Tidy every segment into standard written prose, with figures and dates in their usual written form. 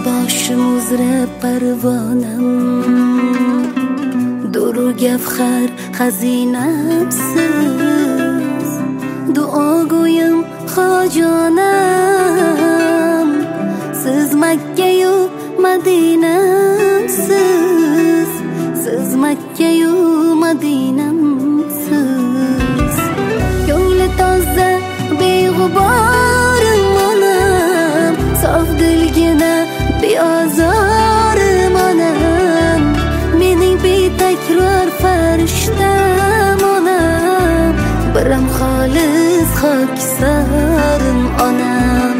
boshim uzra parvonam, duru gavhar xazinamsiz, duogo'yim xojonam. Siz Makka-yu Madinamsiz, siz Makka-yu Madinamsiz. Ko'ngli toza beg'uborim onam, sof dilgina beozorim onam. Mening betakror farishtam onam, biram xolis xokisorim onam.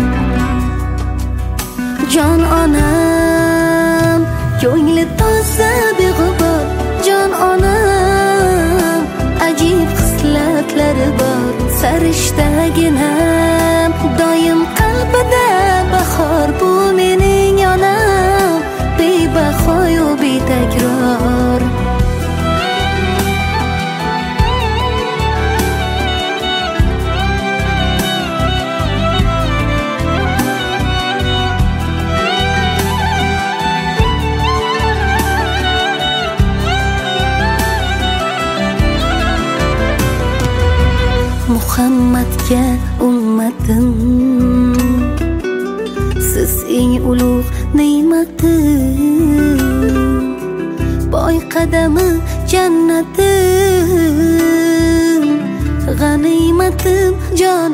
Jon onam, ko'ngli toza beg'ubor jon onam. Ajib xislatlari bor farishtaginam, doim qalbida bahor bu mening onam. Bebahoyu betakror Muhammadga ummatim, siz eng ulug' ne'matim. Boy qadami jannatim, g'animatim jon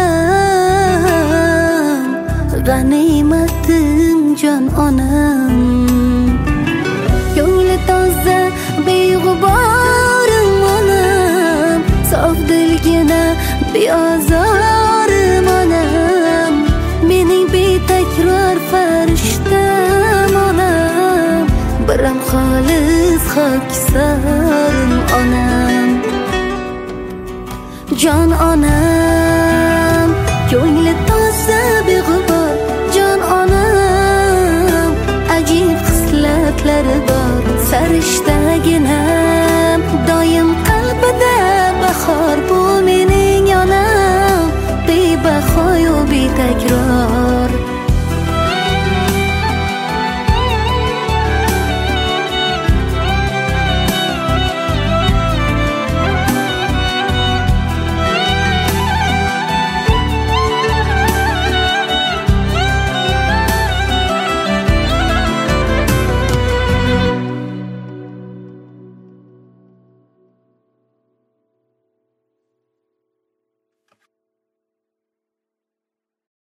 onam, g'animatim jon onam. Ko'ngli toza beg'uborim onam, sof dilgina beozorim onam. Mening betakror farishtam onam, biram xolis xokisorim onam. Jon onam, ko'ngli toza beg'ubor jon onam. Ajib xislatlari bor farishtaginam, doim qalbida bahor bu mening onam. Bebahoyu betakror